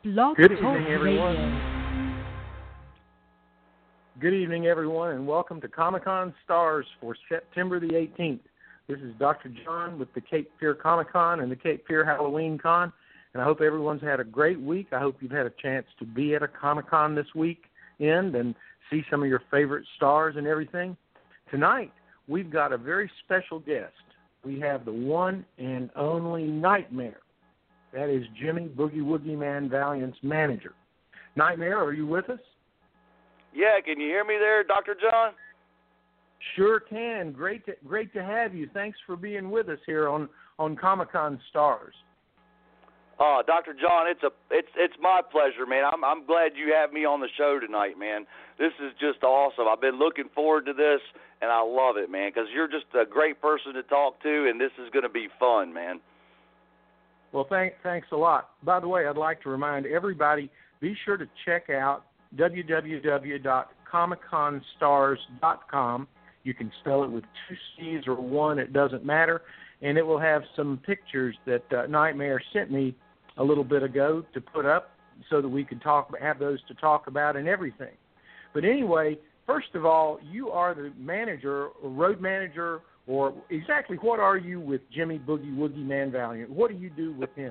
Blog Good Talk evening, everyone. Radio. Good evening, everyone, and welcome to Comic-Con Stars for September the 18th. This is Dr. John with the Cape Fear Comic-Con and the Cape Fear Halloween Con, and I hope everyone's had a great week. I hope you've had a chance to be at a Comic-Con this weekend and see some of your favorite stars and everything. Tonight, we've got a very special guest. We have the one and only Nightmare. That is Jimmy Boogie Woogie Man Valiant's manager. Nightmare, are you with us? Yeah, can you hear me there, Dr. John? Sure can. Great to have you. Thanks for being with us here on Comic-Con Stars. Dr. John, it's my pleasure, man. I'm glad you have me on the show tonight, man. This is just awesome. I've been looking forward to this, and I love it, man, because you're just a great person to talk to, and this is going to be fun, man. Well, thanks a lot. By the way, I'd like to remind everybody, be sure to check out www.comicconstars.com. You can spell it with two C's or one, it doesn't matter, and it will have some pictures that Nightmare sent me a little bit ago to put up so that we could have those to talk about and everything. But anyway, first of all, you are the manager, or road manager, or exactly what are you with Jimmy Boogie Woogie Man Valiant? What do you do with him?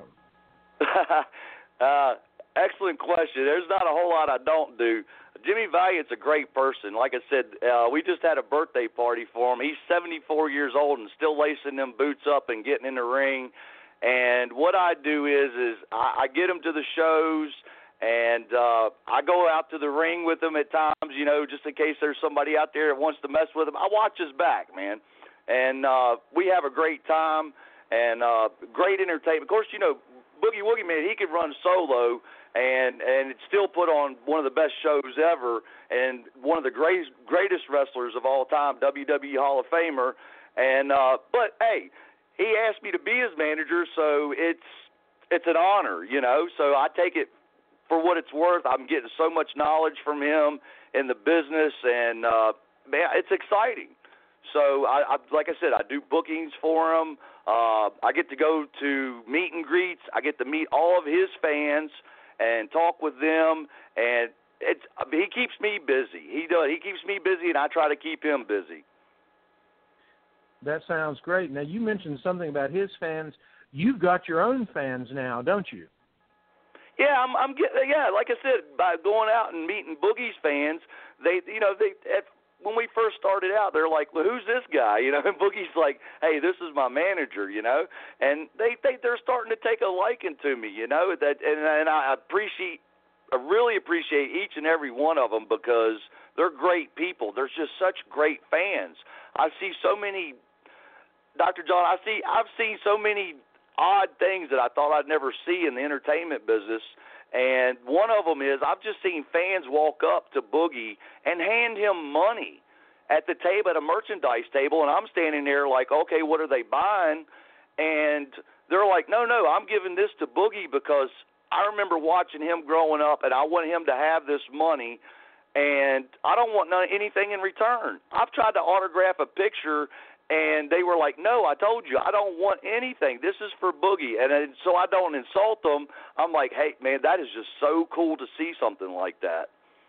Excellent question. There's not a whole lot I don't do. Jimmy Valiant's a great person. Like I said, we just had a birthday party for him. He's 74 years old and still lacing them boots up and getting in the ring. And what I do is I get him to the shows, and I go out to the ring with him at times, you know, just in case there's somebody out there that wants to mess with him. I watch his back, man. And we have a great time and great entertainment. Of course, you know, Boogie Woogie Man, he could run solo and still put on one of the best shows ever and one of the greatest wrestlers of all time, WWE Hall of Famer. And but, hey, he asked me to be his manager, so it's an honor, you know. So I take it for what it's worth. I'm getting so much knowledge from him in the business, and, man, it's exciting. So, I like I said, I do bookings for him. I get to go to meet and greets. I get to meet all of his fans and talk with them. And he keeps me busy. He does. He keeps me busy, and I try to keep him busy. That sounds great. Now, you mentioned something about his fans. You've got your own fans now, don't you? Yeah, I'm getting. Yeah, like I said, by going out and meeting Boogie's fans, when we first started out, they're like, well, who's this guy? You know, and Boogie's like, hey, this is my manager, you know. And they're starting to take a liking to me, you know. And I really appreciate each and every one of them because they're great people. They're just such great fans. I see so many, Dr. John, I've seen so many odd things that I thought I'd never see in the entertainment business. And one of them is I've just seen fans walk up to Boogie and hand him money at the table, at a merchandise table, and I'm standing there like, okay, what are they buying? And they're like, no, I'm giving this to Boogie because I remember watching him growing up, and I want him to have this money, and I don't want anything in return. I've tried to autograph a picture, and they were like, no, I told you, I don't want anything. This is for Boogie. And so I don't insult them. I'm like, hey, man, that is just so cool to see something like that.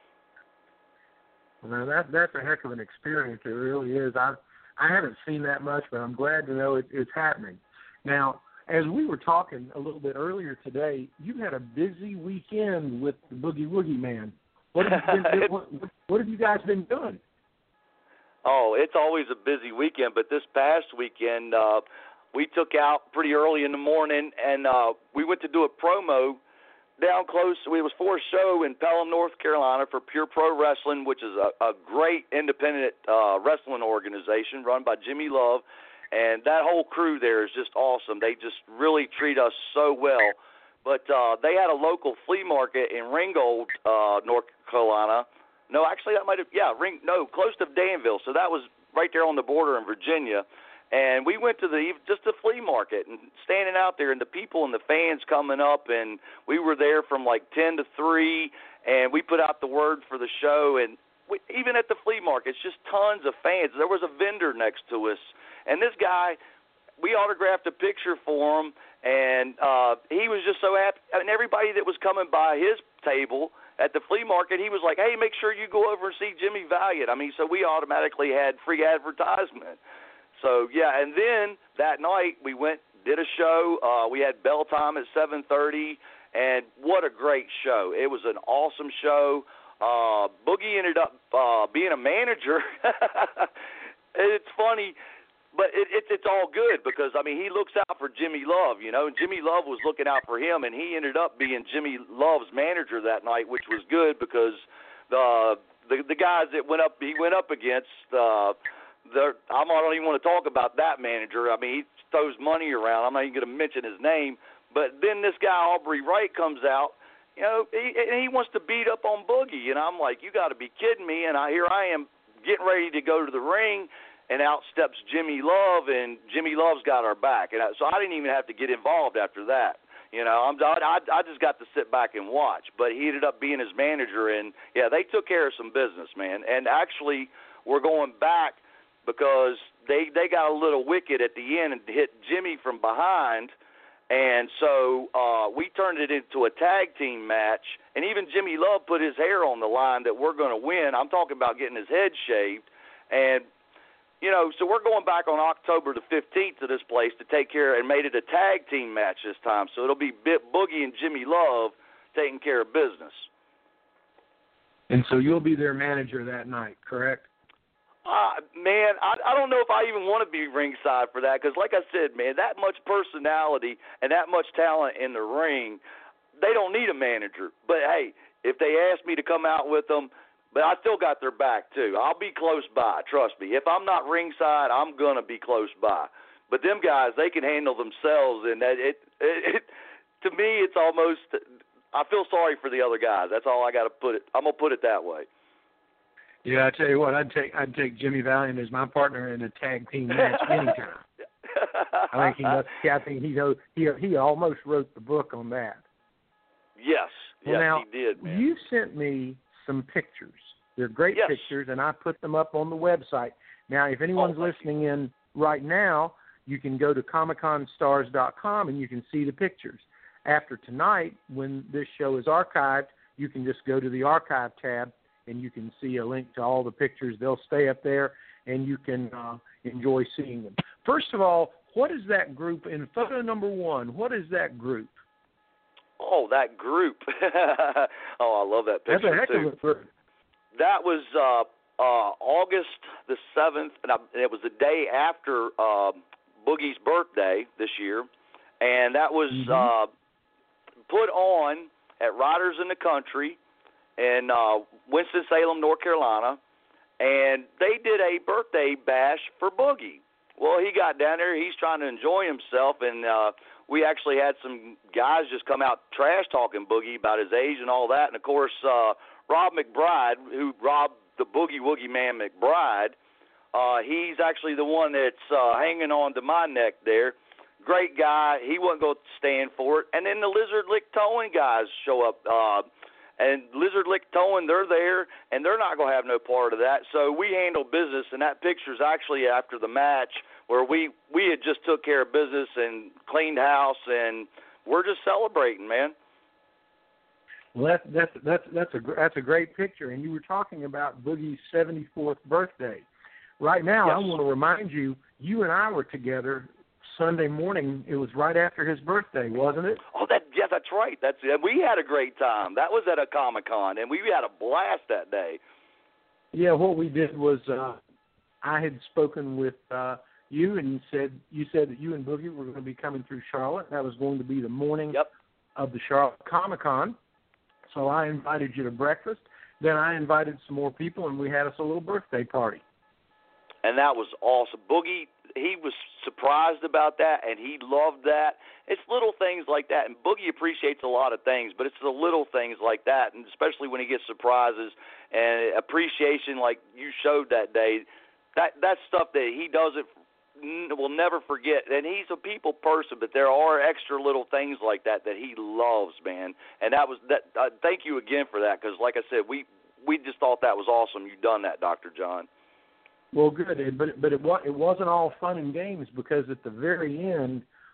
Well, that's a heck of an experience. It really is. I haven't seen that much, but I'm glad to know it's happening. Now, as we were talking a little bit earlier today, you had a busy weekend with the Boogie Woogie Man. What have you guys been doing? Oh, it's always a busy weekend, but this past weekend we took out pretty early in the morning, and we went to do a promo down close. It was for a show in Pelham, North Carolina for Pure Pro Wrestling, which is a great independent wrestling organization run by Jimmy Love, and that whole crew there is just awesome. They just really treat us so well. But they had a local flea market in Ringgold, North Carolina. No, actually, that might have, close to Danville. So that was right there on the border in Virginia. And we went to just the flea market and standing out there and the people and the fans coming up. And we were there from like 10 to 3, and we put out the word for the show. And even at the flea market, it's just tons of fans. There was a vendor next to us. And this guy, we autographed a picture for him, And he was just so happy. And everybody that was coming by his table at the flea market, he was like, hey, make sure you go over and see Jimmy Valiant. I mean, so we automatically had free advertisement. So, yeah, and then that night we went, did a show. We had bell time at 7:30, and what a great show. It was an awesome show. Boogie ended up being a manager. It's funny. But it's all good because, I mean, he looks out for Jimmy Love, you know, and Jimmy Love was looking out for him, and he ended up being Jimmy Love's manager that night, which was good because the guys that he went up against, I don't even want to talk about that manager. I mean, he throws money around. I'm not even going to mention his name. But then this guy, Aubrey Wright, comes out, you know, and he wants to beat up on Boogie. And I'm like, you got to be kidding me. And here I am getting ready to go to the ring, and out steps Jimmy Love, and Jimmy Love's got our back. And so I didn't even have to get involved after that. You know, I just got to sit back and watch. But he ended up being his manager, and, yeah, they took care of some business, man. And actually, we're going back because they got a little wicked at the end and hit Jimmy from behind. And so we turned it into a tag team match. And even Jimmy Love put his hair on the line that we're going to win. I'm talking about getting his head shaved. And you know, so we're going back on October the 15th to this place to take care and made it a tag team match this time. So it'll be Boogie and Jimmy Love taking care of business. And so you'll be their manager that night, correct? Man, I don't know if I even want to be ringside for that because, like I said, man, that much personality and that much talent in the ring, they don't need a manager. But, hey, if they ask me to come out with them, but I still got their back, too. I'll be close by, trust me. If I'm not ringside, I'm going to be close by. But them guys, they can handle themselves, and to me, it's almost – I feel sorry for the other guys. That's all I got to put it – I'm going to put it that way. Yeah, I tell you what, I'd take Jimmy Valiant as my partner in a tag team match anytime. I think he almost wrote the book on that. Yes, well, now, he did, man. You sent me some pictures. They're great pictures, and I put them up on the website. Now, if anyone's listening in right now, you can go to ComicConStars.com and you can see the pictures. After tonight, when this show is archived, you can just go to the archive tab and you can see a link to all the pictures. They'll stay up there, and you can enjoy seeing them. First of all, what is that group? In photo number 1, what is that group? Oh, that group. Oh, I love that picture, That's a heck of a group. That was August the 7th, and it was the day after Boogie's birthday this year, and that was put on at Riders in the Country in Winston-Salem, North Carolina, and they did a birthday bash for Boogie. Well, he got down there. He's trying to enjoy himself, and we actually had some guys just come out trash-talking Boogie about his age and all that. And, of course, Rob McBride, who robbed the Boogie Woogie Man McBride, he's actually the one that's hanging on to my neck there. Great guy. He wasn't going to stand for it. And then the Lizard Lick Towing guys show up. And Lizard Lick Towing, they're there, and they're not going to have no part of that. So we handle business, and that picture's actually after the match where we had just took care of business and cleaned house, and we're just celebrating, man. Well, that's a great picture, and you were talking about Boogie's 74th birthday. Right now, I want to remind you, you and I were together Sunday morning. It was right after his birthday, wasn't it? Oh, that's right. We had a great time. That was at a Comic-Con, and we had a blast that day. Yeah, what we did was I had spoken with you, and you said that you and Boogie were going to be coming through Charlotte. That was going to be the morning of the Charlotte Comic-Con. So I invited you to breakfast. Then I invited some more people, and we had us a little birthday party. And that was awesome. Boogie, he was surprised about that, and he loved that. It's little things like that, and Boogie appreciates a lot of things, but it's the little things like that, and especially when he gets surprises and appreciation like you showed that day. That's stuff that he will never forget. And he's a people person, but there are extra little things like that he loves, man. And that was that. Thank you again for that, because like I said, we just thought that was awesome. You done that, Dr. John. Well, good, but it wasn't all fun and games, because at the very end,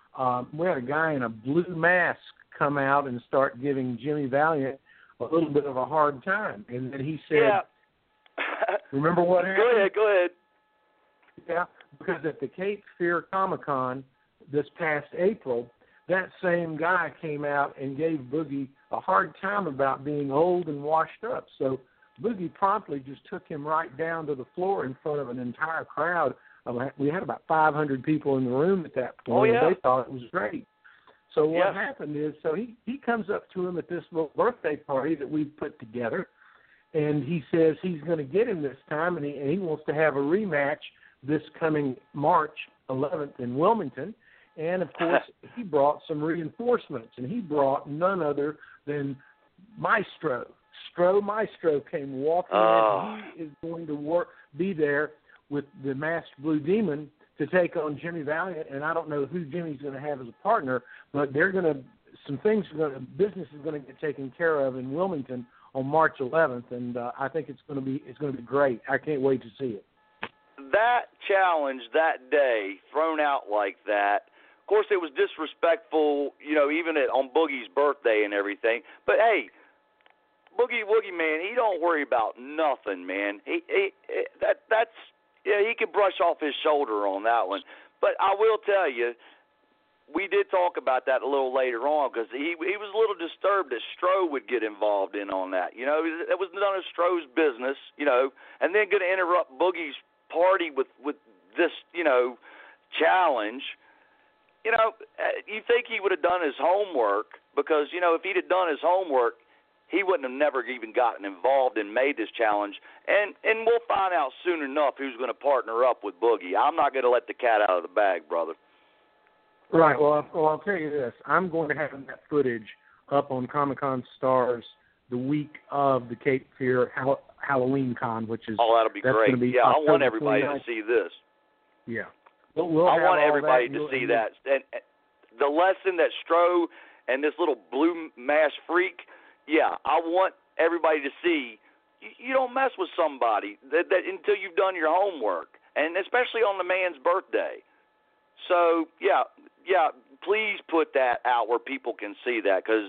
we had a guy in a blue mask come out and start giving Jimmy Valiant a little bit of a hard time. And then he said, yeah. remember what happened? Go ahead. Yeah, because at the Cape Fear Comic-Con this past April, that same guy came out and gave Boogie a hard time about being old and washed up. So Boogie promptly just took him right down to the floor in front of an entire crowd. We had about 500 people in the room at that point. Oh, yeah. And they thought it was great. So what happened is, so he comes up to him at this little birthday party that we put together, and he says he's going to get him this time, and he wants to have a rematch this coming March 11th in Wilmington. And, of course, he brought some reinforcements, and he brought none other than Maestro. Maestro came walking in. He is going to be there with the Masked Blue Demon to take on Jimmy Valiant, and I don't know who Jimmy's going to have as a partner, but business is going to get taken care of in Wilmington on March 11th, and I think it's going to be great. I can't wait to see it. That challenge that day thrown out like that, of course it was disrespectful, even on Boogie's birthday and everything. But hey, Boogie Woogie, man, he don't worry about nothing, man. He could brush off his shoulder on that one. But I will tell you, we did talk about that a little later on because he was a little disturbed that Stro would get involved in on that. That was none of Stro's business, and then going to interrupt Boogie's party with this, challenge. You think he would have done his homework because, if he'd have done his homework, he wouldn't have never even gotten involved and made this challenge. And we'll find out soon enough who's going to partner up with Boogie. I'm not going to let the cat out of the bag, brother. Right. Well, I'll tell you this. I'm going to have that footage up on Comic-Con Stars the week of the Cape Fear Halloween Con, which is that'll be great. I want everybody 29th. To see this. Yeah. I want everybody to see that. And the lesson that Stro and this little blue mask freak, I want everybody to see you don't mess with somebody that until you've done your homework, and especially on the man's birthday. So, please put that out where people can see that because,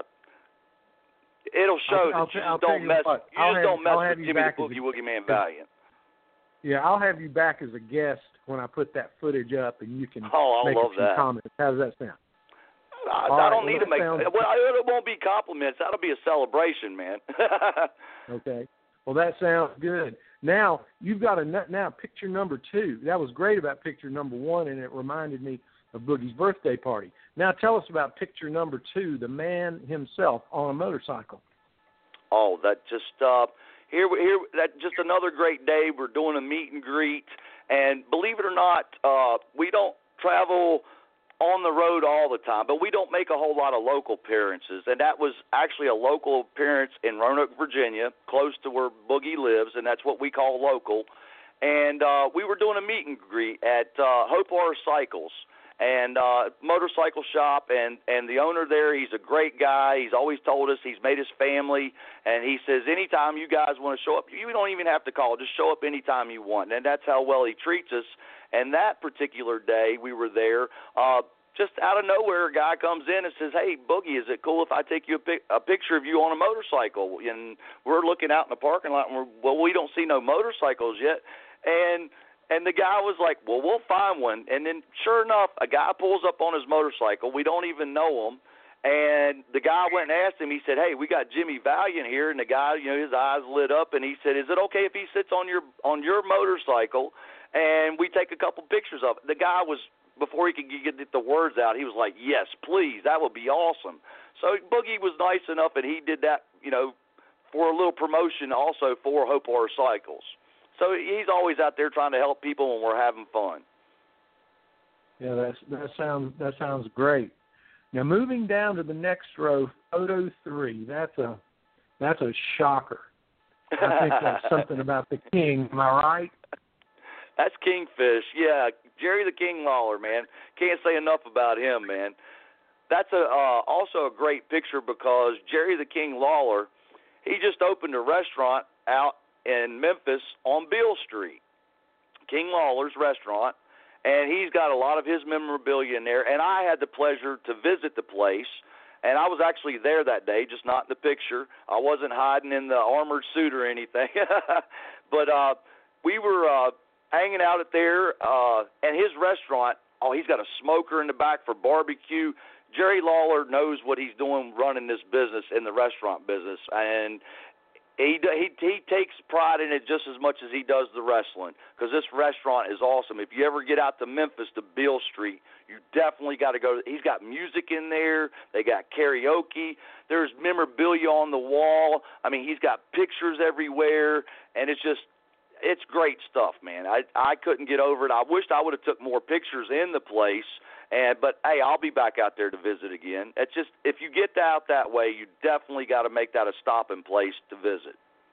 it'll show that you just don't mess with Jimmy the Boogie Woogie Man Valiant. Yeah, I'll have you back as a guest when I put that footage up, and you can make a few comments. How does that sound? I don't need to make it won't be compliments. That'll be a celebration, man. Okay. Well, that sounds good. Now, you've got picture number 2. That was great about picture number 1, and it reminded me of Boogie's birthday party. Now, tell us about picture number 2, the man himself on a motorcycle. Oh, that just that just another great day. We're doing a meet and greet, and believe it or not, we don't travel on the road all the time, but we don't make a whole lot of local appearances, and that was actually a local appearance in Roanoke, Virginia, close to where Boogie lives, and that's what we call local. And we were doing a meet and greet at Hope R Cycles and motorcycle shop, and the owner there, he's a great guy. He's always told us he's made his family, and he says anytime you guys want to show up, you don't even have to call, just show up anytime you want, and that's how well he treats us. And that particular day we were there, just out of nowhere, a guy comes in and says, "Hey, Boogie, is it cool if I take you a picture of you on a motorcycle?" And we're looking out in the parking lot, and we don't see no motorcycles yet. And the guy was like, "Well, we'll find one." And then sure enough, a guy pulls up on his motorcycle. We don't even know him. And the guy went and asked him, he said, "Hey, we got Jimmy Valiant here." And the guy, his eyes lit up, and he said, "Is it okay if he sits on your motorcycle and we take a couple pictures of it?" The guy was, before he could get the words out, he was like, "Yes, please, that would be awesome." So Boogie was nice enough, and he did that, for a little promotion also for Hope R Cycles. So he's always out there trying to help people when we're having fun. Yeah, that sounds great. Now moving down to the next row, photo 3. That's a shocker. I think that's something about the King. Am I right? That's Kingfish, yeah. Jerry the King Lawler, man. Can't say enough about him, man. That's also a great picture because Jerry the King Lawler, he just opened a restaurant out in Memphis on Beale Street, King Lawler's restaurant, and he's got a lot of his memorabilia in there. And I had the pleasure to visit the place, and I was actually there that day, just not in the picture. I wasn't hiding in the armored suit or anything. But we were hanging out at there, and his restaurant, he's got a smoker in the back for barbecue. Jerry Lawler knows what he's doing running this business in the restaurant business, and he takes pride in it just as much as he does the wrestling, because this restaurant is awesome. If you ever get out to Memphis to Beale Street, you definitely got to go. He's got music in there. They got karaoke. There's memorabilia on the wall. I mean, he's got pictures everywhere, and it's great stuff, man. I couldn't get over it. I wished I would have took more pictures in the place. But hey, I'll be back out there to visit again. It's just, if you get out that way, you definitely got to make that a stopping place to visit.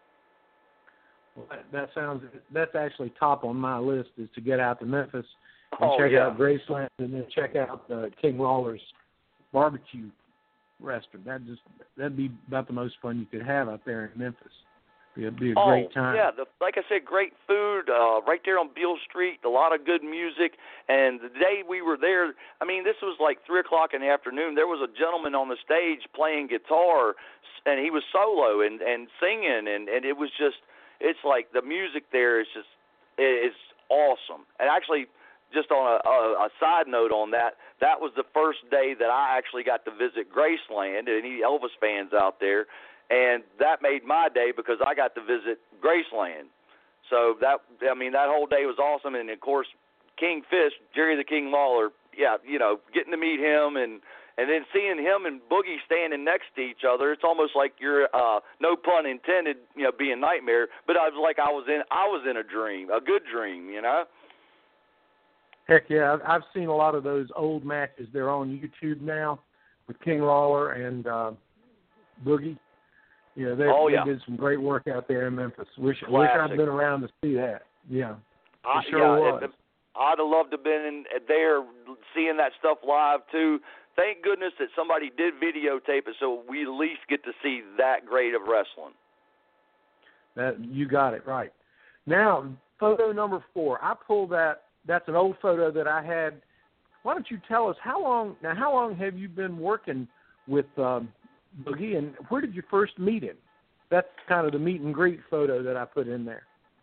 Well, that's actually top on my list, is to get out to Memphis and check out Graceland, and then check out King Lawler's barbecue restaurant. That'd be about the most fun you could have out there in Memphis. It'd be a great time. Yeah, like I said, great food right there on Beale Street, a lot of good music. And the day we were there, I mean, this was like 3 o'clock in the afternoon. There was a gentleman on the stage playing guitar, and he was solo and singing, and it was just, it's like the music there is just, it's awesome. And actually, just on a side note on that was the first day that I actually got to visit Graceland, and any Elvis fans out there. And that made my day because I got to visit Graceland. So that whole day was awesome. And of course, King Fish, Jerry the King Lawler, getting to meet him and then seeing him and Boogie standing next to each other, it's almost like you're, no pun intended, being Nightmare. But I was like I was in a dream, a good dream, Heck yeah, I've seen a lot of those old matches. They're on YouTube now with King Lawler and Boogie. Yeah, they did some great work out there in Memphis. Wish I'd been around to see that. Yeah, it sure was. I'd have loved to have been there seeing that stuff live, too. Thank goodness that somebody did videotape it so we at least get to see that great of wrestling. You got it right. Now, photo number 4. I pulled that. That's an old photo that I had. Why don't you tell us how long have you been working with Boogie, and where did you first meet him? That's kind of the meet and greet photo that I put in there.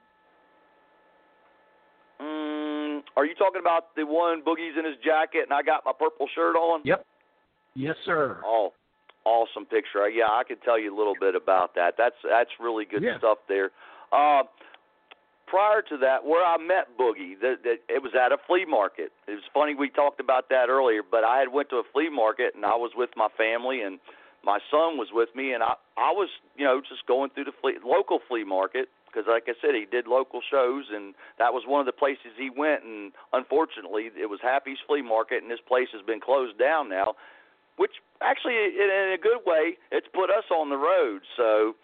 Are you talking about the one Boogie's in his jacket and I got my purple shirt on? Yep. Yes, sir. Oh, awesome picture. Yeah, I can tell you a little bit about that. That's really good stuff there. Prior to that, where I met Boogie, it was at a flea market. It was funny, we talked about that earlier, but I had went to a flea market, and I was with my family, and my son was with me, and I was, just going through the local flea market, because like I said, he did local shows, and that was one of the places he went, and unfortunately, it was Happy's Flea Market, and this place has been closed down now, which actually, in a good way, it's put us on the road, so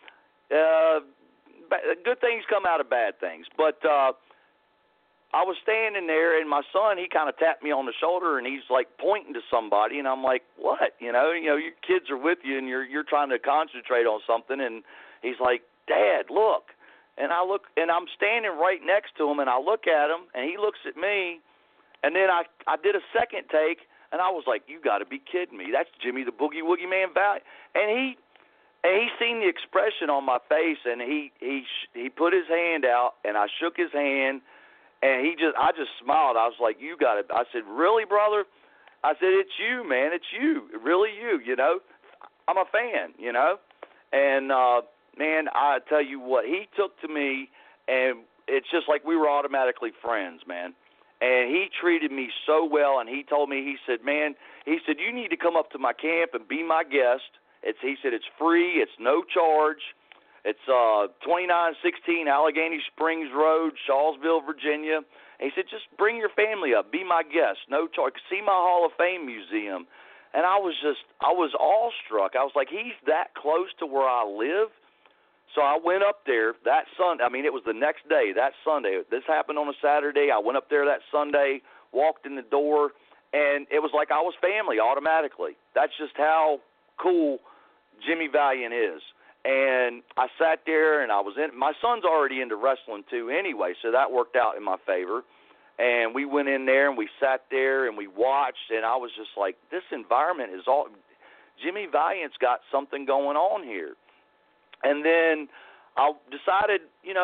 good things come out of bad things, but I was standing there, and my son, he kind of tapped me on the shoulder, and he's like pointing to somebody, and I'm like, what? Your kids are with you, and you're trying to concentrate on something, and he's like, Dad, look. And I look, and I'm standing right next to him, and I look at him, and he looks at me, and then I did a second take, and I was like, you got to be kidding me. That's Jimmy the Boogie Woogie Man Valiant. And he seen the expression on my face, and he put his hand out, and I shook his hand, and I just smiled. I was like, you got it. I said, really, brother? I said, it's you, man. It's you. Really you, I'm a fan, And, man, I tell you what, he took to me, and it's just like we were automatically friends, man. And he treated me so well, and he told me, he said, you need to come up to my camp and be my guest. He said, it's free. It's no charge. It's 2916 Allegheny Springs Road, Shawsville, Virginia. And he said, just bring your family up. Be my guest. No charge. See my Hall of Fame museum. And I was awestruck. I was like, he's that close to where I live? So I went up there that Sunday. I mean, it was the next day, that Sunday. This happened on a Saturday. I went up there that Sunday, walked in the door, and it was like I was family automatically. That's just how cool Jimmy Valiant is. And I sat there, and my son's already into wrestling too anyway, so that worked out in my favor. And we went in there and we sat there and we watched, and I was just like, this environment is all – Jimmy Valiant's got something going on here. And then I decided,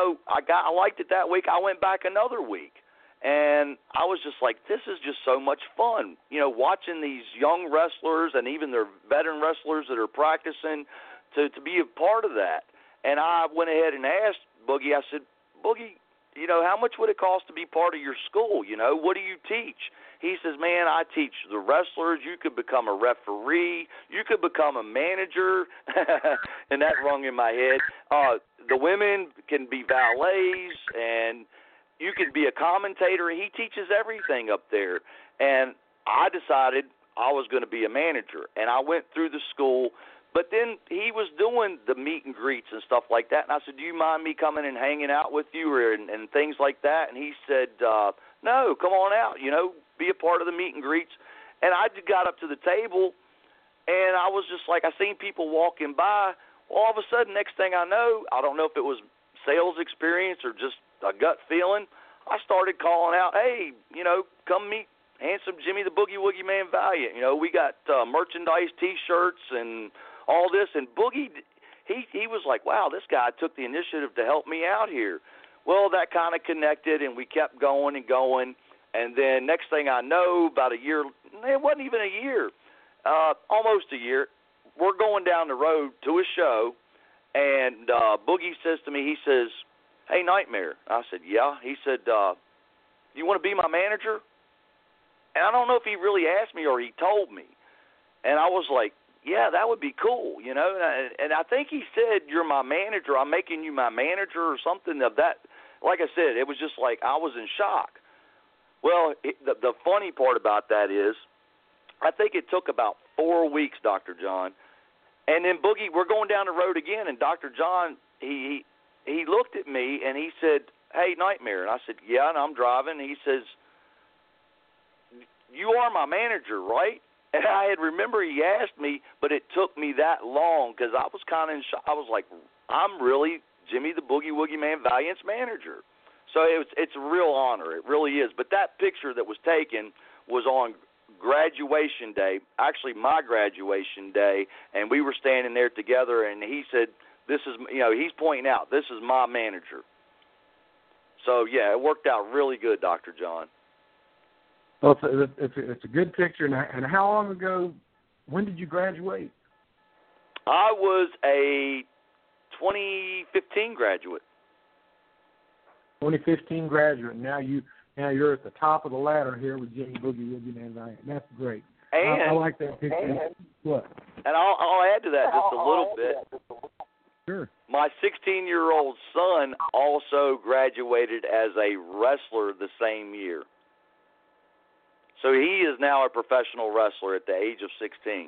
I liked it that week. I went back another week. And I was just like, this is just so much fun, watching these young wrestlers and even their veteran wrestlers that are practicing to be a part of that. And I went ahead and asked Boogie, I said, Boogie, how much would it cost to be part of your school? What do you teach? He says, man, I teach the wrestlers. You could become a referee. You could become a manager. And that rung in my head. The women can be valets, and you can be a commentator. He teaches everything up there. And I decided I was going to be a manager. And I went through the school. But then he was doing the meet and greets and stuff like that. And I said, do you mind me coming and hanging out with you and things like that? And he said, no, come on out, be a part of the meet and greets. And I got up to the table, and I was just like, I seen people walking by. Well, all of a sudden, next thing I know, I don't know if it was sales experience or just a gut feeling, I started calling out, hey, come meet handsome Jimmy the Boogie Woogie Man Valiant. We got merchandise, T-shirts, and all this. And Boogie, he was like, wow, this guy took the initiative to help me out here. Well, that kind of connected, and we kept going and going. And then next thing I know, about a year, it wasn't even a year, almost a year, we're going down the road to a show, and Boogie says to me, he says, hey, Nightmare. I said, yeah. He said, you want to be my manager? And I don't know if he really asked me or he told me. And I was like, yeah, that would be cool, And I think he said, you're my manager. I'm making you my manager or something of that. Like I said, it was just like I was in shock. Well, the funny part about that is I think it took about 4 weeks, Dr. John. And then Boogie, we're going down the road again, and Dr. John, he looked at me and he said, hey, Nightmare. And I said, yeah, and I'm driving. And he says, you are my manager, right? And I had remember he asked me, but it took me that long because I was kind of in shock. I was like, I'm really Jimmy the Boogie Woogie Man Valiant's manager. So it's a real honor. It really is. But that picture that was taken was on graduation day, actually my graduation day, and we were standing there together, and he said, this is, he's pointing out, this is my manager. So, yeah, it worked out really good, Dr. John. Well, it's a good picture. And how long ago, when did you graduate? I was a 2015 graduate. 2015 graduate. Now you're at the top of the ladder here with Jimmy Boogie Woogie Man Valiant. That's great. And I like that picture. What? And I'll add to that just a little bit. Sure. My 16-year-old son also graduated as a wrestler the same year. So he is now a professional wrestler at the age of 16.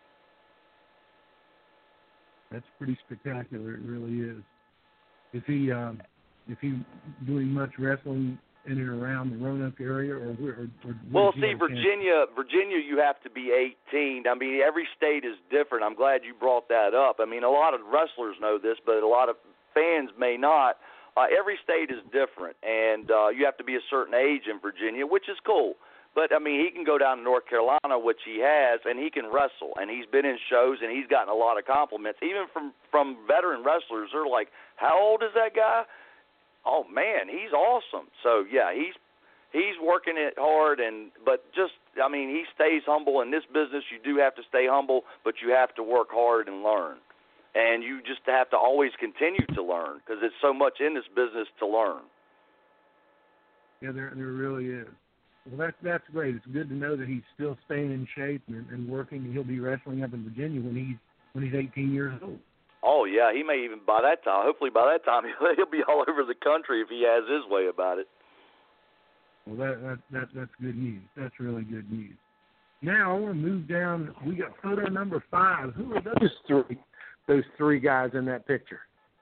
That's pretty spectacular. It really is. Is he doing much wrestling in and around the Roanoke area, or well, see, Virginia, you have to be 18. I mean, every state is different. I'm glad you brought that up. I mean, a lot of wrestlers know this, but a lot of fans may not. Every state is different, and you have to be a certain age in Virginia, which is cool. But, I mean, he can go down to North Carolina, which he has, and he can wrestle. And he's been in shows, and he's gotten a lot of compliments. Even from veteran wrestlers, they're like, how old is that guy? Oh, man, he's awesome. So, yeah, he's working it hard. But just, I mean, he stays humble. In this business, you do have to stay humble, but you have to work hard and learn. And you just have to always continue to learn because there's so much in this business to learn. Yeah, there really is. Well, that's great. It's good to know that he's still staying in shape and working. He'll be wrestling up in Virginia when he's 18 years old. Oh yeah, he may even by that time. Hopefully by that time he'll be all over the country if he has his way about it. Well, that's good news. That's really good news. Now I want to move down. We got photo number 5. Who are those three guys in that picture?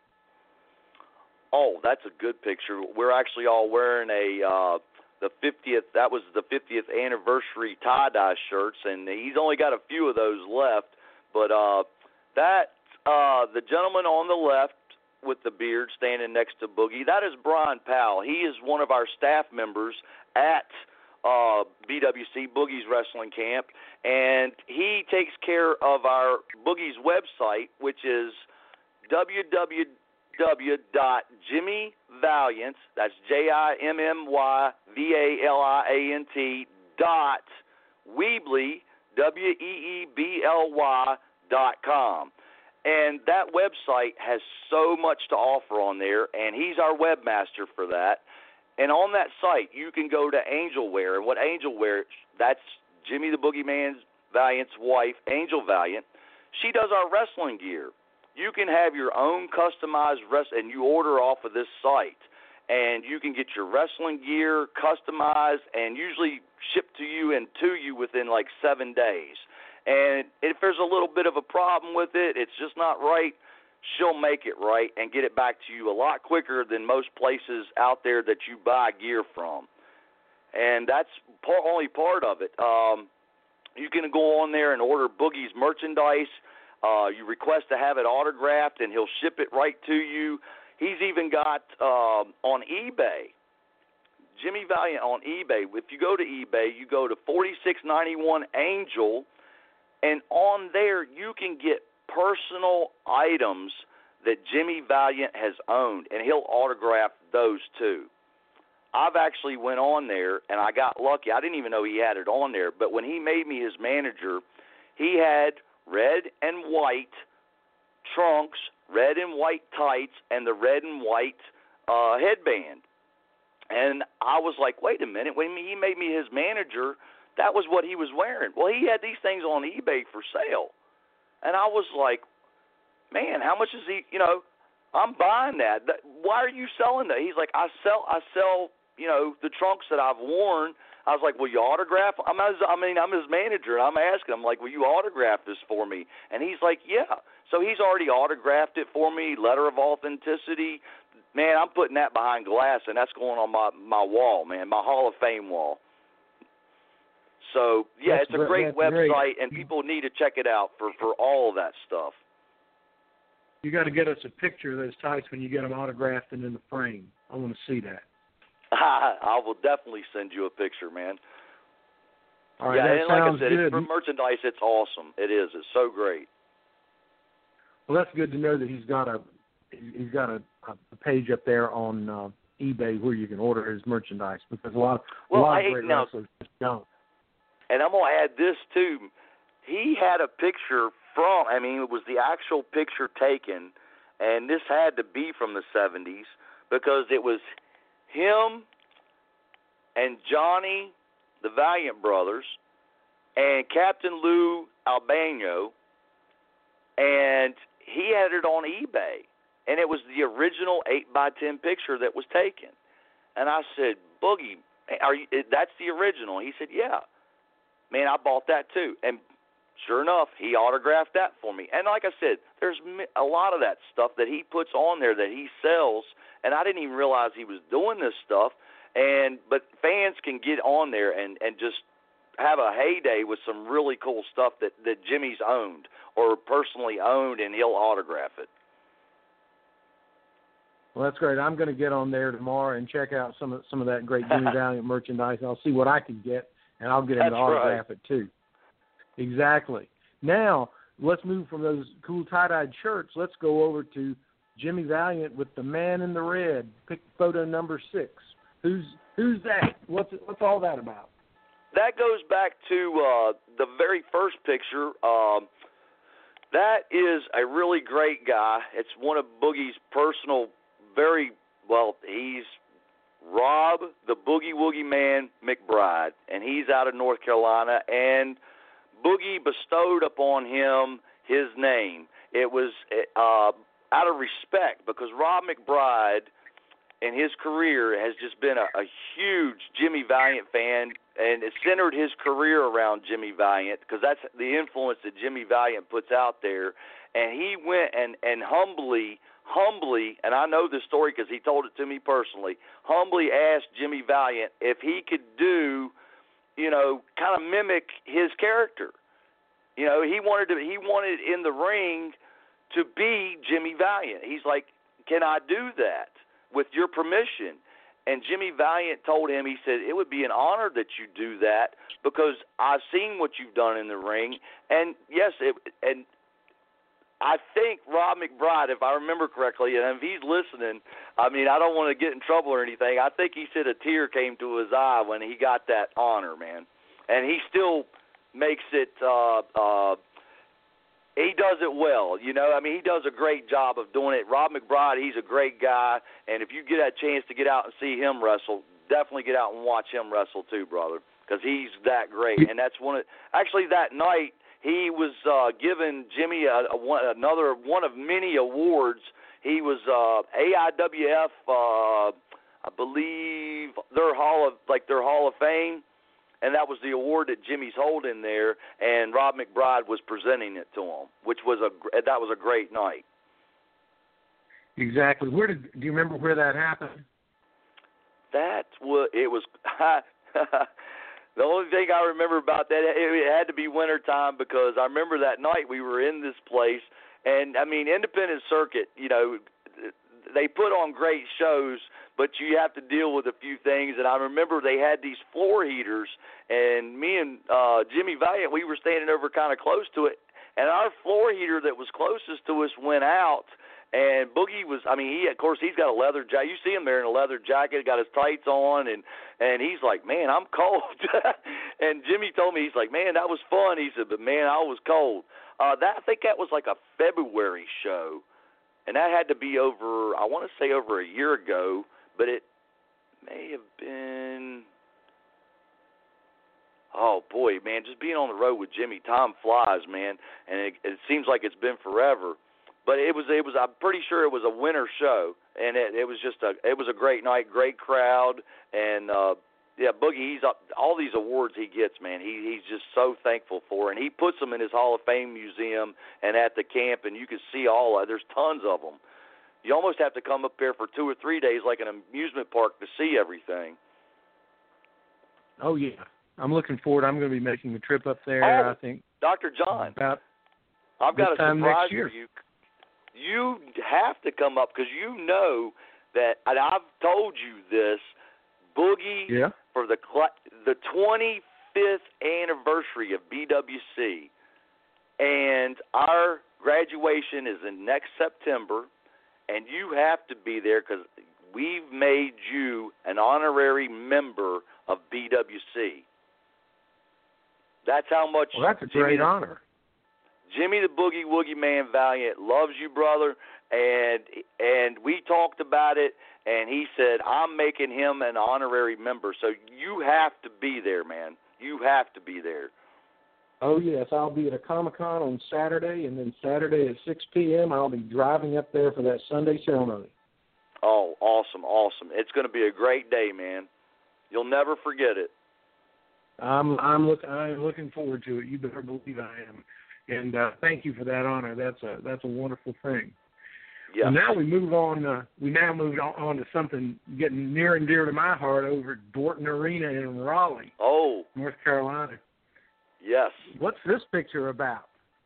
Oh, that's a good picture. We're actually all wearing the 50th. That was the 50th anniversary tie-dye shirts, and he's only got a few of those left. But the gentleman on the left with the beard standing next to Boogie, that is Brian Powell. He is one of our staff members at BWC, Boogie's Wrestling Camp, and he takes care of our Boogie's website, which is www.jimmyvaliant, that's JIMMYVALIANT .Weebly, WEEBLY.com. And that website has so much to offer on there, and he's our webmaster for that. And on that site, you can go to Angel Wear. And what Angel Wear, that's Jimmy the Boogeyman Valiant's wife, Angel Valiant. She does our wrestling gear. You can have your own customized and you order off of this site. And you can get your wrestling gear customized and usually shipped to you and to you within like 7 days. And if there's a little bit of a problem with it, it's just not right, she'll make it right and get it back to you a lot quicker than most places out there that you buy gear from. And that's only part of it. You can go on there and order Boogie's merchandise. You request to have it autographed, and he'll ship it right to you. He's even got on eBay, Jimmy Valiant on eBay. If you go to eBay, you go to 4691 Angel, and on there you can get personal items that Jimmy Valiant has owned, and he'll autograph those too. I've actually went on there, and I got lucky. I didn't even know he had it on there, but when he made me his manager, he had red and white trunks, red and white tights, and the red and white headband. And I was like, wait a minute, when he made me his manager, that was what he was wearing. Well, he had these things on eBay for sale. And I was like, man, how much is he, I'm buying that. Why are you selling that? He's like, I sell, the trunks that I've worn. I was like, will you autograph? I'm his manager, and I'm asking him, like, will you autograph this for me? And he's like, yeah. So he's already autographed it for me, letter of authenticity. Man, I'm putting that behind glass, and that's going on my wall, man, my Hall of Fame wall. So, yeah, it's a great website, and people need to check it out for all of that stuff. You got to get us a picture of those tights when you get them autographed and in the frame. I want to see that. I will definitely send you a picture, man. All right, yeah, that and like sounds I said, good. For merchandise, it's awesome. It is. It's so great. Well, that's good to know that he's got a page up there on eBay where you can order his merchandise, because a lot of great wrestlers just don't. And I'm going to add this, too. He had a picture it was the actual picture taken, and this had to be from the 70s, because it was him and Johnny, the Valiant brothers, and Captain Lou Albano, and he had it on eBay. And it was the original 8x10 picture that was taken. And I said, Boogie, that's the original? He said, yeah. Man, I bought that too. And sure enough, he autographed that for me. And like I said, there's a lot of that stuff that he puts on there that he sells, and I didn't even realize he was doing this stuff. But fans can get on there and just have a heyday with some really cool stuff that Jimmy's owned or personally owned, and he'll autograph it. Well, that's great. I'm going to get on there tomorrow and check out some of that great Jimmy Valiant merchandise. I'll see what I can get, and I'll get him to autograph it too. Exactly. Now, let's move from those cool tie-dyed shirts. Let's go over to Jimmy Valiant with the man in the red. Pick photo number 6. Who's that? What's all that about? That goes back to the very first picture. That is a really great guy. It's one of Boogie's personal, he's Rob the Boogie Woogie Man McBride, and he's out of North Carolina, and Boogie bestowed upon him his name. It was out of respect, because Rob McBride in his career has just been a huge Jimmy Valiant fan, and it centered his career around Jimmy Valiant, because that's the influence that Jimmy Valiant puts out there. And he went and humbly, and I know this story because he told it to me personally, humbly asked Jimmy Valiant if he could do, kind of mimic his character. He wanted in the ring to be Jimmy Valiant. He's like, can I do that with your permission? And Jimmy Valiant told him, he said, it would be an honor that you do that because I've seen what you've done in the ring. And, yes, and I think Rob McBride, if I remember correctly, and if he's listening, I mean, I don't want to get in trouble or anything. I think he said a tear came to his eye when he got that honor, man. And he still makes it he does it well, you know. I mean, he does a great job of doing it. Rob McBride, he's a great guy, and if you get a chance to get out and see him wrestle, definitely get out and watch him wrestle too, brother, because he's that great. And that's actually that night he was giving Jimmy another one of many awards. He was AIWF, I believe their Hall of Fame. And that was the award that Jimmy's holding there, and Rob McBride was presenting it to him, that was a great night. Exactly. Do you remember where that happened? It was. The only thing I remember about that, it had to be wintertime because I remember that night we were in this place, and I mean, independent circuit, you know, they put on great shows, but you have to deal with a few things. And I remember they had these floor heaters, and me and Jimmy Valiant, we were standing over kind of close to it, and our floor heater that was closest to us went out. And Boogie was, I mean, he's got a leather jacket. You see him there in a leather jacket, got his tights on, and he's like, man, I'm cold. And Jimmy told me, he's like, man, that was fun. He said, but man, I was cold. I think that was like a February show. And that had to be over a year ago, but it may have been, oh, boy, man, just being on the road with Jimmy, time flies, man, and it seems like it's been forever. But it was. I'm pretty sure it was a winter show, and it was a great night, great crowd, and Boogie, he's up all these awards he gets, man. He's just so thankful for, and he puts them in his Hall of Fame museum and at the camp, and you can see there's tons of them. You almost have to come up there for 2 or 3 days, like an amusement park, to see everything. Oh yeah, I'm looking forward. I'm going to be making a trip up there. I think, Dr. John, I've got a surprise for you. You have to come up because you know that, and I've told you this, Boogie, for the 25th anniversary of BWC, and our graduation is in next September, and you have to be there because we've made you an honorary member of BWC. That's how much. Well, that's a great honor. Jimmy the Boogie Woogie Man Valiant loves you, brother, and we talked about it, and he said, I'm making him an honorary member. So you have to be there, man. You have to be there. Oh, yes. I'll be at a Comic-Con on Saturday, and then Saturday at 6 p.m. I'll be driving up there for that Sunday ceremony. Oh, awesome, awesome. It's going to be a great day, man. You'll never forget it. I'm looking forward to it. You better believe I am. And thank you for that honor. That's a wonderful thing. Yeah. And now we move on. We now move on to something getting near and dear to my heart over at Dorton Arena in Raleigh, North Carolina. Yes. What's this picture about?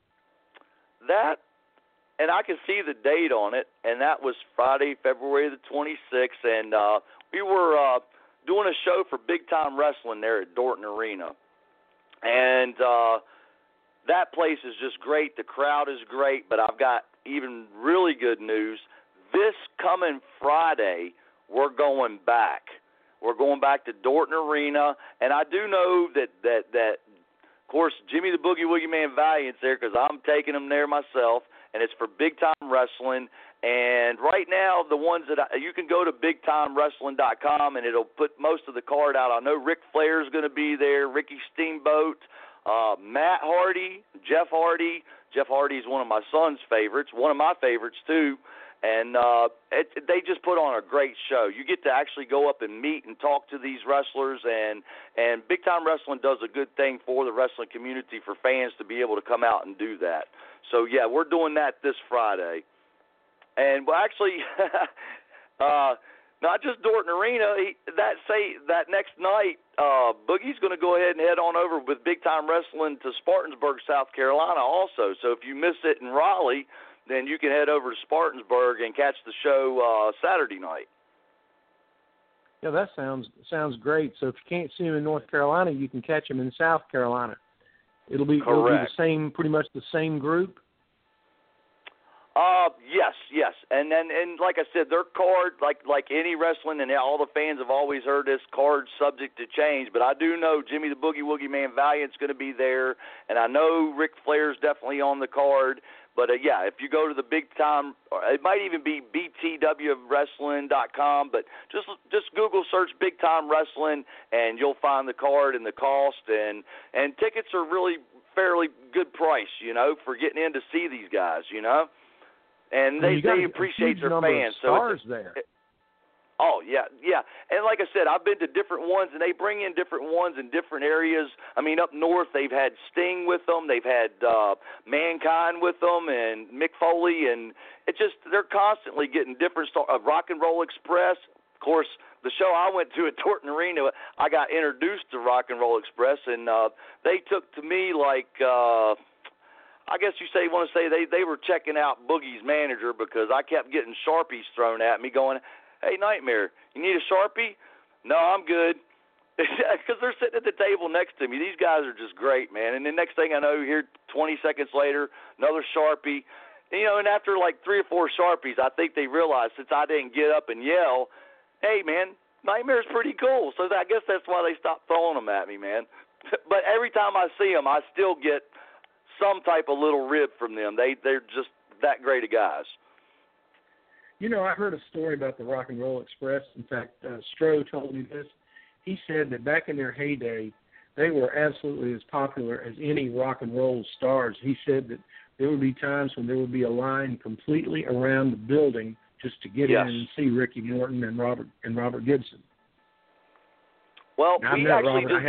That, and I can see the date on it, and that was Friday, February the 26th, and we were doing a show for Big Time Wrestling there at Dorton Arena. And that place is just great. The crowd is great, but I've got even really good news. This coming Friday, we're going back. We're going back to Dorton Arena, and I do know that of course, Jimmy the Boogie Woogie Man Valiant's there because I'm taking him there myself, and it's for Big Time Wrestling. And right now, the ones that you can go to BigTimeWrestling.com, and it'll put most of the card out. I know Ric Flair's going to be there, Ricky Steamboat, Matt Hardy, Jeff Hardy. Jeff Hardy's one of my son's favorites, one of my favorites too. And they just put on a great show. You get to actually go up and meet and talk to these wrestlers, and Big Time Wrestling does a good thing for the wrestling community, for fans to be able to come out and do that. So, yeah, we're doing that this Friday. And, well, actually, not just Dorton Arena. That next night, Boogie's going to go ahead and head on over with Big Time Wrestling to Spartansburg, South Carolina also. So if you miss it in Raleigh, then you can head over to Spartansburg and catch the show Saturday night. Yeah, that sounds great. So if you can't see him in North Carolina, you can catch him in South Carolina. It'll be the same, pretty much the same group. Yes, and like I said, their card, like any wrestling, and all the fans have always heard this card's subject to change. But I do know Jimmy the Boogie Woogie Man Valiant's going to be there, and I know Ric Flair's definitely on the card. But yeah, if you go to the big time, it might even be btwwrestling.com. But just Google search Big Time Wrestling, and you'll find the card and the cost, and tickets are really fairly good price, for getting in to see these guys, And they appreciate their fans. Stars there. Oh, yeah. And like I said, I've been to different ones, and they bring in different ones in different areas. I mean, up north, they've had Sting with them. They've had Mankind with them and Mick Foley. And they're constantly getting different stars. Rock and Roll Express. Of course, the show I went to at Torton Arena, I got introduced to Rock and Roll Express, and they took to me like I guess you want to say they were checking out Boogie's manager, because I kept getting Sharpies thrown at me going, "Hey, Nightmare, you need a Sharpie?" "No, I'm good." Because they're sitting at the table next to me. These guys are just great, man. And the next thing I know, here 20 seconds later, another Sharpie. And after like 3 or 4 Sharpies, I think they realized, since I didn't get up and yell, "Hey, man, Nightmare's pretty cool." So I guess that's why they stopped throwing them at me, man. But every time I see them, I still get some type of little rib from them. They're just that great of guys. I heard a story about the Rock and Roll Express. In fact, Stroh told me this. He said that back in their heyday, they were absolutely as popular as any rock and roll stars. He said that there would be times when there would be a line completely around the building just to get in and see Ricky Morton and Robert Gibson. Well, now, we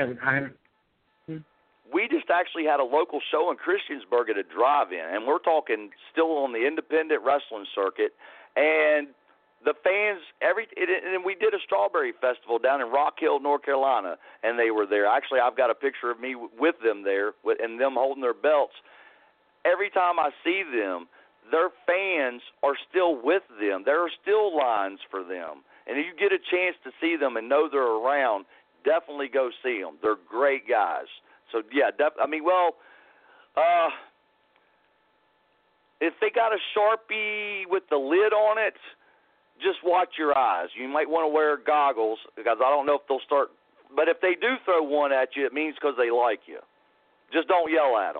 just actually had a local show in Christiansburg at a drive-in, and we're talking still on the independent wrestling circuit. And the fans, and we did a strawberry festival down in Rock Hill, North Carolina, and they were there. Actually, I've got a picture of me with them there, and them holding their belts. Every time I see them, their fans are still with them. There are still lines for them. And if you get a chance to see them and know they're around, definitely go see them. They're great guys. So, yeah, if they got a Sharpie with the lid on it, just watch your eyes. You might want to wear goggles, because I don't know if they'll start. But if they do throw one at you, it means because they like you. Just don't yell at them.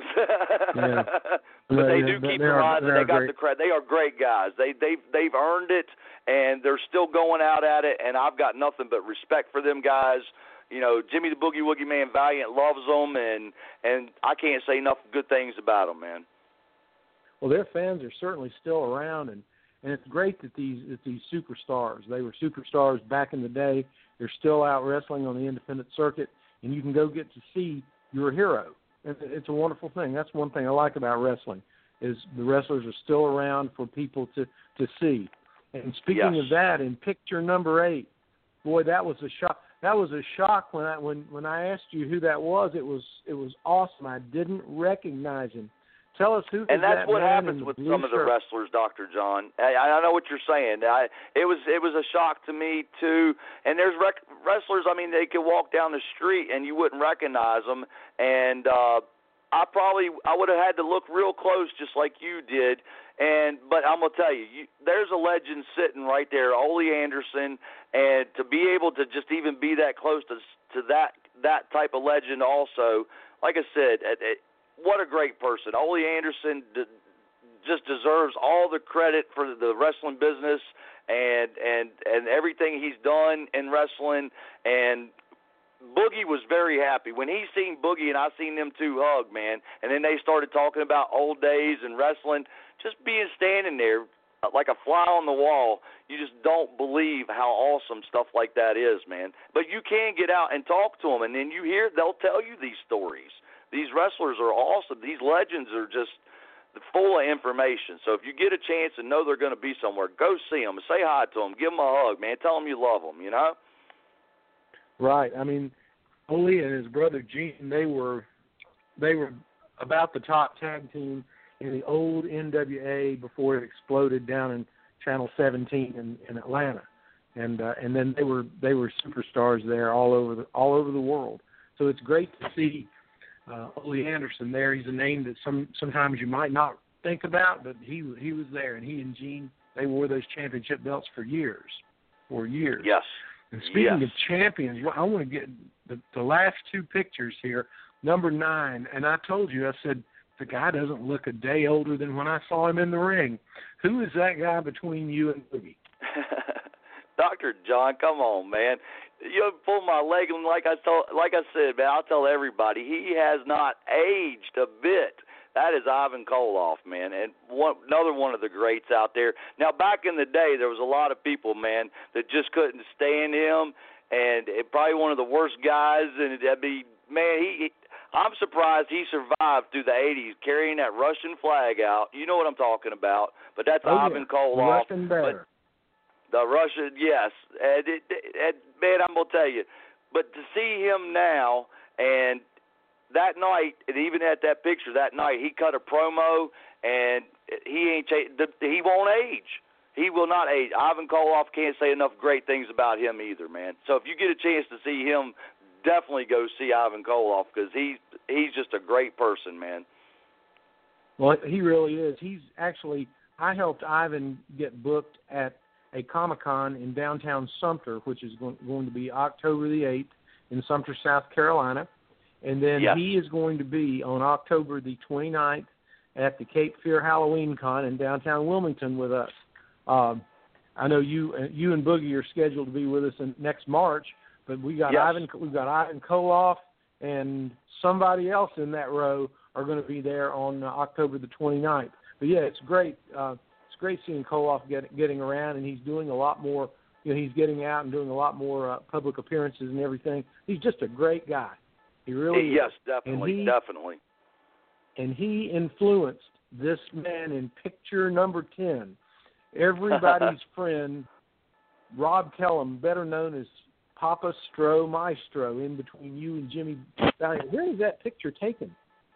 Yeah. But they do keep their eyes, and they got the credit. They are great guys. They've earned it, and they're still going out at it, and I've got nothing but respect for them guys. Jimmy the Boogie Woogie Man Valiant loves them, and I can't say enough good things about them, man. Well, their fans are certainly still around, and it's great that these superstars, they were superstars back in the day, they're still out wrestling on the independent circuit, and you can go get to see your hero. And it's a wonderful thing. That's one thing I like about wrestling, is the wrestlers are still around for people to see. And speaking of that, in picture number 8, boy, that was a shock. That was a shock when I asked you who that was. It was awesome. I didn't recognize him. Tell us who. And that's what happens with some of the wrestlers, Dr. John. I know what you're saying. It was a shock to me too. And there's wrestlers. I mean, they could walk down the street and you wouldn't recognize them. And I would have had to look real close, just like you did. But I'm gonna tell you, there's a legend sitting right there, Ole Anderson, and to be able to just even be that close to that type of legend, also, like I said, what a great person. Ole Anderson just deserves all the credit for the wrestling business and everything he's done in wrestling. And Boogie was very happy. When he seen Boogie and I seen them two hug, man, and then they started talking about old days and wrestling, just standing there like a fly on the wall, you just don't believe how awesome stuff like that is, man. But you can get out and talk to them, and then they'll tell you these stories. These wrestlers are awesome. These legends are just full of information. So if you get a chance and know they're going to be somewhere, go see them. Say hi to them. Give them a hug, man. Tell them you love them, Right. I mean, Ole and his brother Gene, they were about the top tag team in the old NWA before it exploded down in Channel 17 in Atlanta, and then they were superstars there all over the world. So it's great to see Ole Anderson there. He's a name that sometimes you might not think about, but he was there, and he and Gene, they wore those championship belts for years. Yes. And speaking of champions, I want to get the last two pictures here. Number 9, and I told you, I said, the guy doesn't look a day older than when I saw him in the ring. Who is that guy between you and Boogie? Dr. John, come on, man. You pull my leg, and like I said, man, I'll tell everybody, he has not aged a bit. That is Ivan Koloff, man, and another one of the greats out there. Now, back in the day, there was a lot of people, man, that just couldn't stand him, and probably one of the worst guys, and that'd be, man, I'm surprised he survived through the 80s carrying that Russian flag out. You know what I'm talking about, but that's Ivan Koloff. The Russian bear. The Russian, yes. And man, I'm going to tell you, but to see him now, and that night, and even at that picture that night, he cut a promo, and he won't age. He will not age. Ivan Koloff can't say enough great things about him either, man. So if you get a chance to see him, definitely go see Ivan Koloff, because he's just a great person, man. Well, he really is. He's actually, I helped Ivan get booked at a Comic-Con in downtown Sumter, which is going to be October the 8th in Sumter, South Carolina. And then he is going to be on October the 29th at the Cape Fear Halloween Con in downtown Wilmington with us. I know you and Boogie are scheduled to be with us next March, but we've got Ivan Koloff and somebody else in that row are going to be there on October the 29th. But yeah, it's great. It's great seeing Koloff getting around, and he's doing a lot more. You know, he's getting out and doing a lot more public appearances and everything. He's just a great guy. He really is. Yes, definitely. And he influenced this man in picture number 10. Everybody's friend, Rob Kellum, better known as Papa Stro Maestro, in between you and Jimmy Valiant. Where is that picture taken?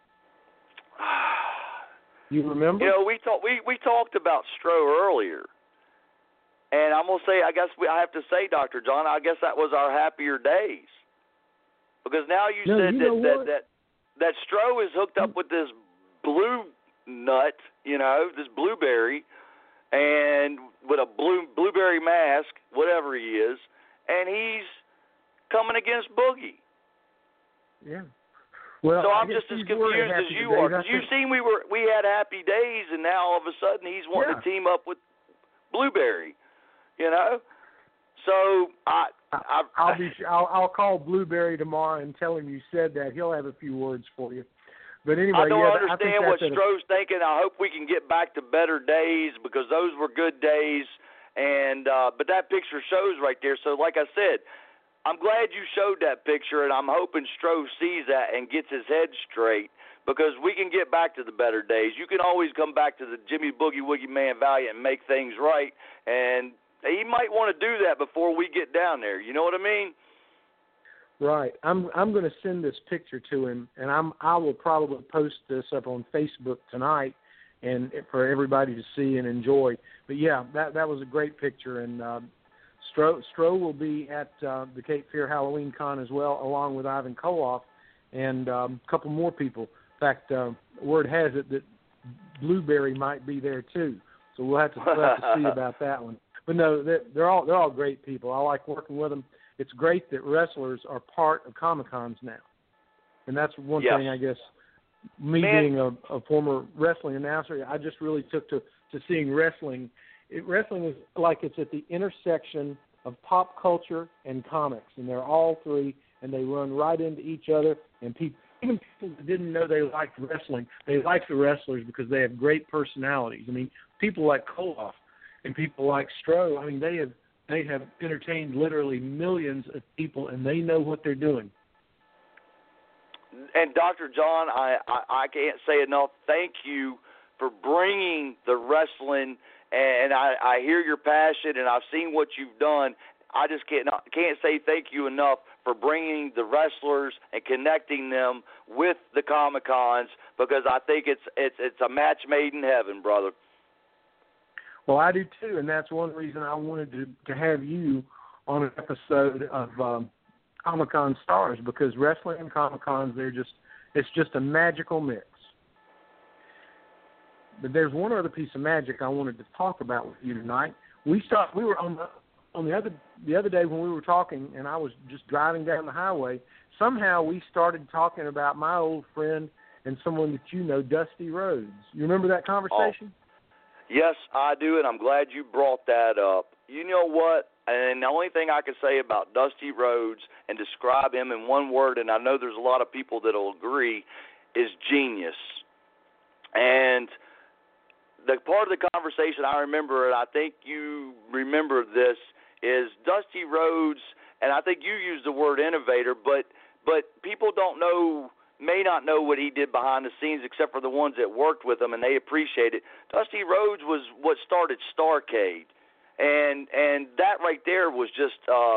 You remember? You know, we talked about Stro earlier, and I'm gonna say, I have to say, Dr. John, I guess that was our happier days, because now said that Stro is hooked up with this blue nut, you know, this blueberry, and with a blueberry mask, whatever he is, and he's coming against Boogie. Yeah. Well, so I'm just as confused as you are. Because you seen we had happy days, and now all of a sudden he's wanting to team up with Blueberry. You know, so I'll call Blueberry tomorrow and tell him you said that. He'll have a few words for you. But anyway, I don't understand what Stroh's thinking. I hope we can get back to better days, because those were good days. And but that picture shows right there. So like I said, I'm glad you showed that picture, and I'm hoping Stroh sees that and gets his head straight, because we can get back to the better days. You can always come back to the Jimmy Boogie Woogie Man Valiant and make things right, and he might want to do that before we get down there. You know what I mean? Right. I'm going to send this picture to him, and I will probably post this up on Facebook tonight, and for everybody to see and enjoy. But yeah, that was a great picture, and Stroh will be at the Cape Fear Halloween Con as well, along with Ivan Koloff and a couple more people. In fact, word has it that Blueberry might be there too, so we'll have to see about that one. But no, they're all great people. I like working with them. It's great that wrestlers are part of Comic-Cons now, and that's one thing, I guess. Being a former wrestling announcer, I just really took to seeing wrestling. Wrestling is like it's at the intersection of pop culture and comics, and they're all three, and they run right into each other. And even people that didn't know they liked wrestling, they like the wrestlers because they have great personalities. I mean, people like Koloff and people like Stroh, I mean, they have entertained literally millions of people, and they know what they're doing. And Dr. John, I can't say enough. Thank you for bringing the wrestling. And I hear your passion, and I've seen what you've done. I just can't say thank you enough for bringing the wrestlers and connecting them with the Comic-Cons, because I think it's a match made in heaven, brother. Well, I do too, and that's one reason I wanted to have you on an episode of Comic-Con Stars, because wrestling and Comic-Cons, it's just a magical mix. But there's one other piece of magic I wanted to talk about with you tonight. We were on the other day when we were talking, and I was just driving down the highway. Somehow we started talking about my old friend and someone that you know, Dusty Rhodes. You remember that conversation? Yes, I do, and I'm glad you brought that up. You know what? And the only thing I can say about Dusty Rhodes and describe him in one word, and I know there's a lot of people that will agree, is genius. And the part of the conversation I remember, and I think you remember this, is Dusty Rhodes, and I think you used the word innovator, but people may not know what he did behind the scenes, except for the ones that worked with him, and they appreciate it. Dusty Rhodes was what started Starrcade, and that right there was just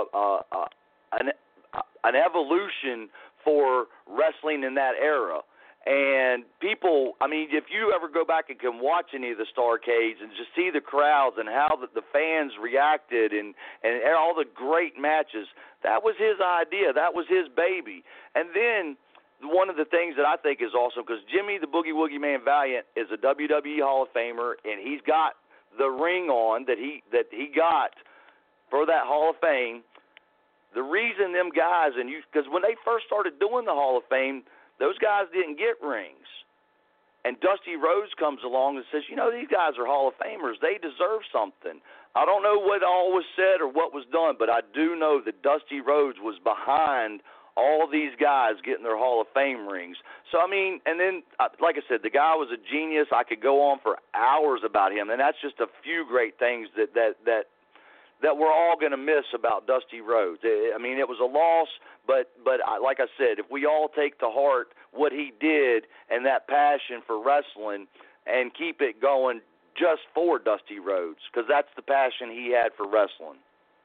an evolution for wrestling in that era. And people, I mean, if you ever go back and can watch any of the Starrcades and just see the crowds and how the fans reacted and all the great matches, that was his idea. That was his baby. And then one of the things that I think is awesome, because Jimmy the Boogie Woogie Man Valiant is a WWE Hall of Famer, and he's got the ring on that he got for that Hall of Fame. The reason them guys, because when they first started doing the Hall of Fame, those guys didn't get rings. And Dusty Rhodes comes along and says, these guys are Hall of Famers. They deserve something. I don't know what all was said or what was done, but I do know that Dusty Rhodes was behind all these guys getting their Hall of Fame rings. So, I mean, and then, like I said, the guy was a genius. I could go on for hours about him, and that's just a few great things that we're all going to miss about Dusty Rhodes. I mean, it was a loss, but like I said, if we all take to heart what he did and that passion for wrestling and keep it going just for Dusty Rhodes, because that's the passion he had for wrestling.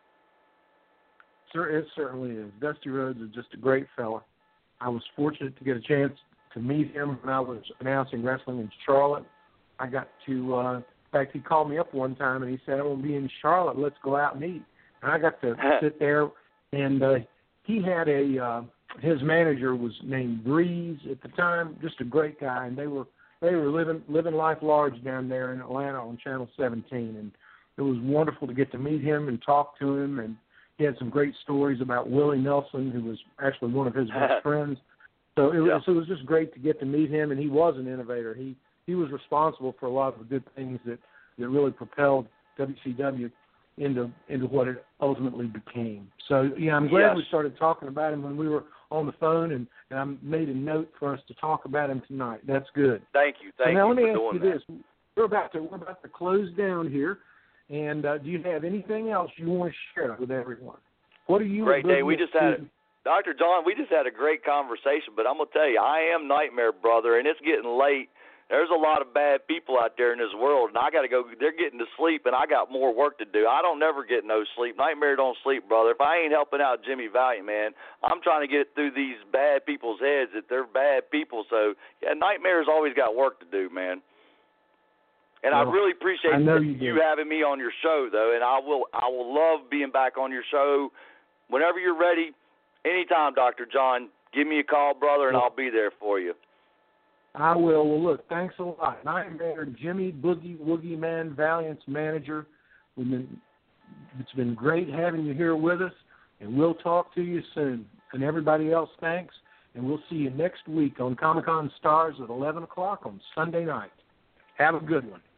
Sir, it certainly is. Dusty Rhodes is just a great fella. I was fortunate to get a chance to meet him when I was announcing wrestling in Charlotte. I got to, in fact, he called me up one time and he said, "I'm going to be in Charlotte. Let's go out and eat." And I got to sit there, and he had his manager was named Breeze at the time, just a great guy, and they were living life large down there in Atlanta on Channel 17, and it was wonderful to get to meet him and talk to him, and he had some great stories about Willie Nelson, who was actually one of his best friends. So it was just great to get to meet him, and he was an innovator. He was responsible for a lot of the good things that really propelled WCW into what it ultimately became. So, yeah, I'm glad we started talking about him when we were on the phone, and I made a note for us to talk about him tonight. That's good. Thank you. Now let me ask you this. We're about to close down here. And do you have anything else you want to share with everyone? What are you? Great day. We just had Dr. John. We just had a great conversation. But I'm gonna tell you, I am Nightmare, brother, and it's getting late. There's a lot of bad people out there in this world, and I got to go. They're getting to sleep, and I got more work to do. I don't never get no sleep. Nightmare don't sleep, brother. If I ain't helping out Jimmy Valiant, man, I'm trying to get through these bad people's heads that they're bad people. So yeah, Nightmare's always got work to do, man. And I really appreciate you having me on your show, though, and I will love being back on your show whenever you're ready. Anytime, Dr. John, give me a call, brother, and I'll be there for you. I will. Well, look, thanks a lot. Nightmare Jimmy Boogie Woogie Man Valiant's manager. It's been great having you here with us, and we'll talk to you soon. And everybody else, thanks, and we'll see you next week on Comic-Con Stars at 11 o'clock on Sunday night. Have a good one.